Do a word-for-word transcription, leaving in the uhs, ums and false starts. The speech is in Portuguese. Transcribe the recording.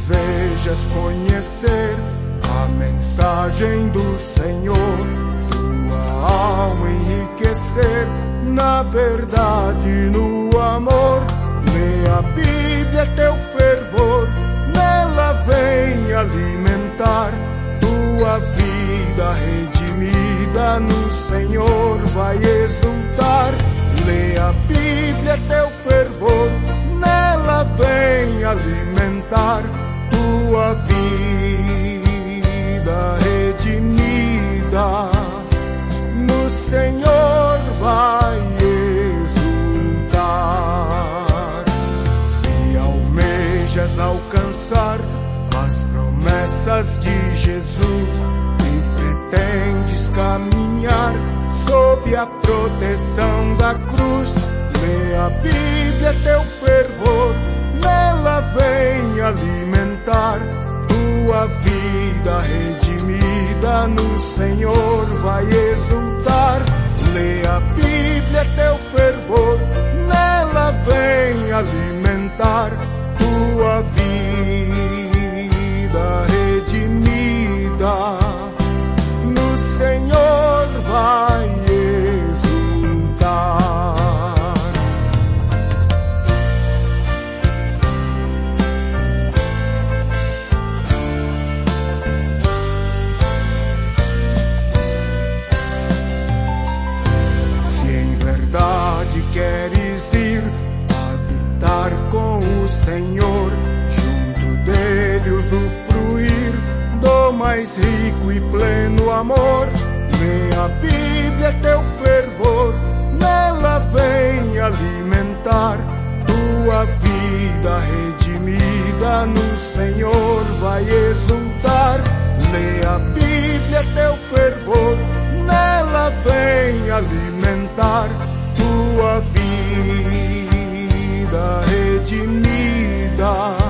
desejas conhecer a mensagem do Senhor, tua alma enriquecer na verdade, no amor, lê a Bíblia, teu fervor, nela vem alimentar tua vida redimida, no Senhor vai exultar. Lê a Bíblia, teu fervor, nela vem alimentar tua vida redimida, no Senhor vai exultar. Se almejas alcançar as promessas de Jesus e pretendes caminhar sob a proteção da cruz, lê a Bíblia, teu fervor, nela vem alimentar tua vida redimida, no Senhor vai exultar. Lê a Bíblia, teu fervor, nela vem alimentar tua vida redimida, no Senhor vai exultar. Se em verdade queres ir habitar com o Senhor, junto dele usufruir do mais rico e pleno amor, lê a Bíblia, teu fervor, nela vem alimentar tua vida redimida, no Senhor vai exultar. Lê a Bíblia, teu fervor, nela vem alimentar tua vida redimida,